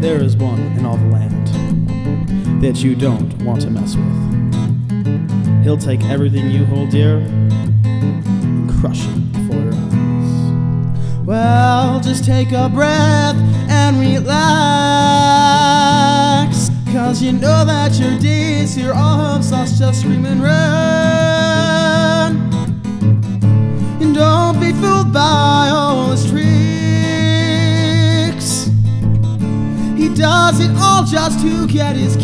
there is one in all the land that you don't want to mess with. He'll take everything you hold dear and crush it before your eyes. Well, just take a breath and relax, 'cause you know that your days here are lost, just scream and run. And don't be fooled by all his tricks. He does it all just to get his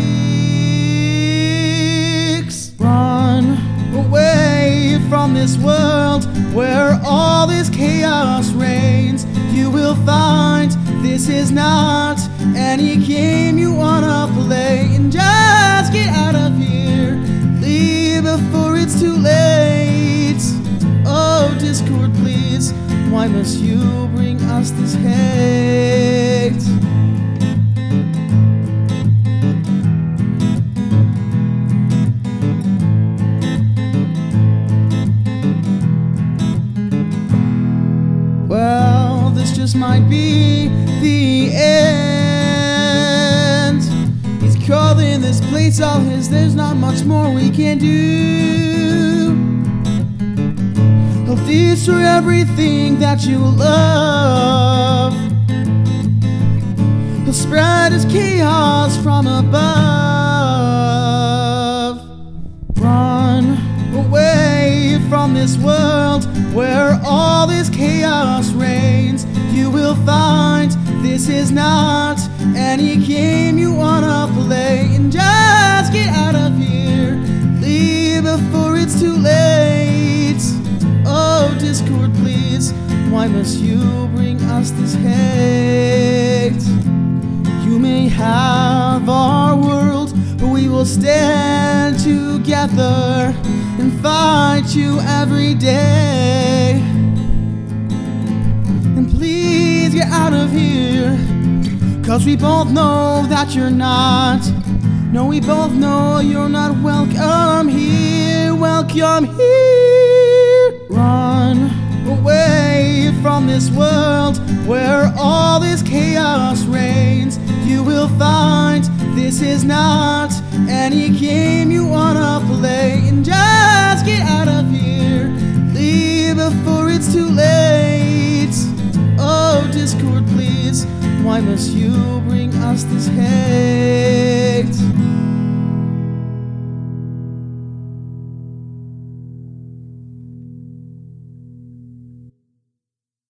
kicks. Run away from this world where all this chaos reigns. You will find this is not any game you wanna play. And just get out of here, leave before it's too late. Oh, Discord, please, why must you bring us this hate? Well, this just might be the end. He's calling this place all his, there's not much more we can do. He'll destroy everything that you love. He'll spread his chaos from above. Run away from this world where all this chaos reigns. You will find this is not any game you wanna play. And just get out of here, leave before it's too late. Oh, Discord, please, why must you bring us this hate? You may have our world, but we will stand together and fight you every day. And please get out of here, 'cause we both know that you're not. No, we both know you're not welcome here. Welcome here. Run away from this world where all this chaos reigns. You will find this is not any game you wanna play. And just get out of here, leave before it's too late. Oh, Discord, please, why must you bring us this hate?